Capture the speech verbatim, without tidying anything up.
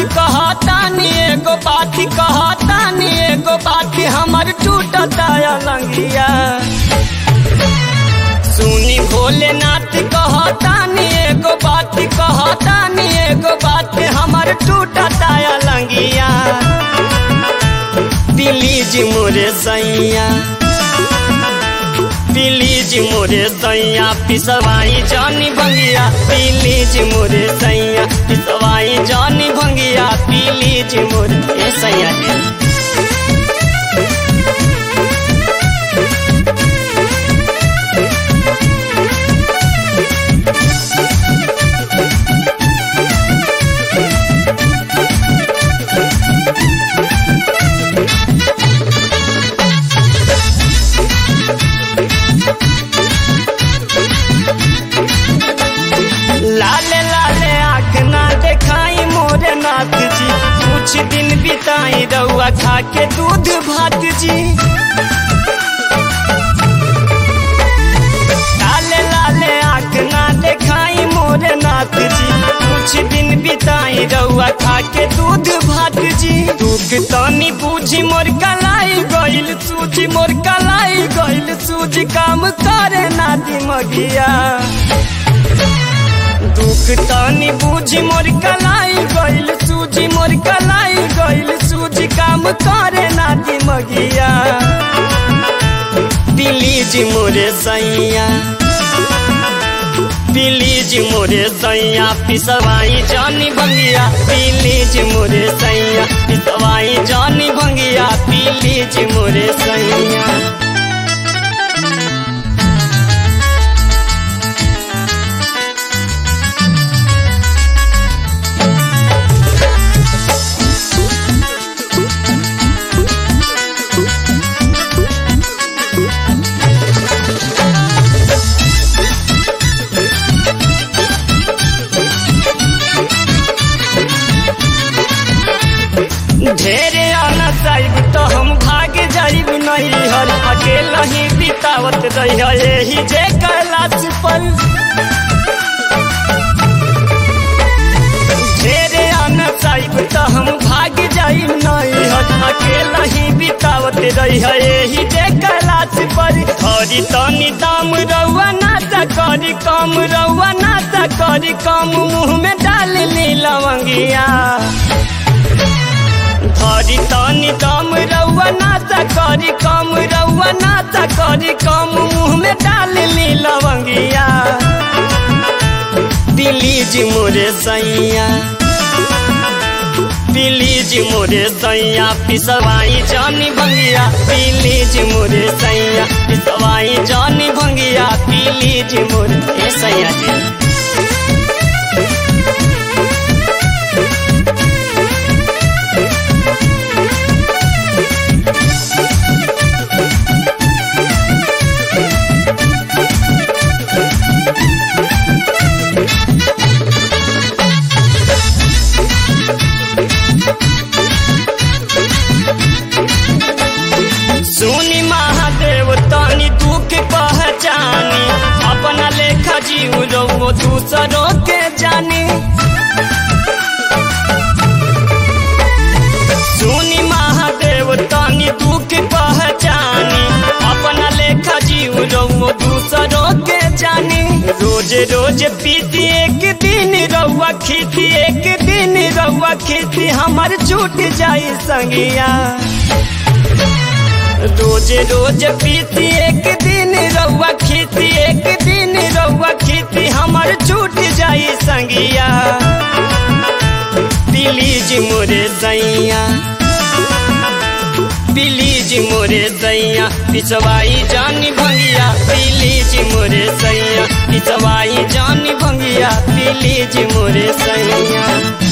कहतानी एगो बात कहतानी एगो बात हमर टूटता लंगिया। सुनी भोलेनाथ कहतानी एगो बात कहतानी एगो बात हमर टूटता लंगिया। प्लीज मोरे सैया प्लीज मोरे सैया पिसवाई जानी भंगिया। प्लीज मोरे सैया पिसवाई जानी भंगिया। प्लीज मोरे सैया लाले लाले आँख ना देखाई मोरे नाथ जी। कुछ दिन बिताई रउआ खा के दूध भात जी। लाले लाले आँख ना देखाई मोरे नाथ जी। कुछ दिन बिताई रउआ खा के दूध भात जी। दुख तनी बूझी मोर कलाई गइल सूझी मोर कलाई गइल सूझी काम करे ना दिमगिया। दुख तनी बूझी मोर कलाई गइल सूझी मोर कलाई गइल सूझी काम करे ना दिमगिया। प्लीज मोरे सैया प्लीज मोरे सैया पिसवाई जानी भंगिया। प्लीज मोरे सैया पिसवाई जानी भंगिया। प्लीज मोरे सैया ढेरे आना जाइब तो हम भाग जाइब नहीं हर अकेला ही बितावत रही यही जे कैलाश पर। ढेरे आना जाइब तो हम भाग जाइब नहीं हर अकेला ही बितावत रही यही जे कैलाश पर। हरी तनी दाम रउआ नाता करी कम रउआ नाता करी कम मुँह में डाल ली लवंगिया। हरी तनी दम रउआ नाता करी कम रउआ नाता करी कम मुँह में डाल ली लवंगिया। प्लीज मोरे सैया प्लीज मोरे सैया पिसवाई जानी भंगिया। प्लीज मोरे सैया पिसवाई जानी भंगिया। प्लीज मोरे सैया सुनी महादेव तनी दुख पहचानी अपना लेखा जीव रउओ दूसरों के जानी। सुनी महादेव तनी दुख पहचानी अपना लेखा जीव रउओ दूसरों के जानी। रोज रोज पीती एक दिन रउआ खीती एक दिन रउआ खीती हमर छूट जाई संगिया। रोज रोज पीती एक दिन रउआ खीती एक दिन रउआ खीती हमर छूट जाई संगिया। प्लीज मोरे सैया प्लीज मोरे सैया पिसवाई जानी भंगिया। प्लीज मोरे सैया पिसवाई जानी भंगिया। प्लीज मोरे सैया।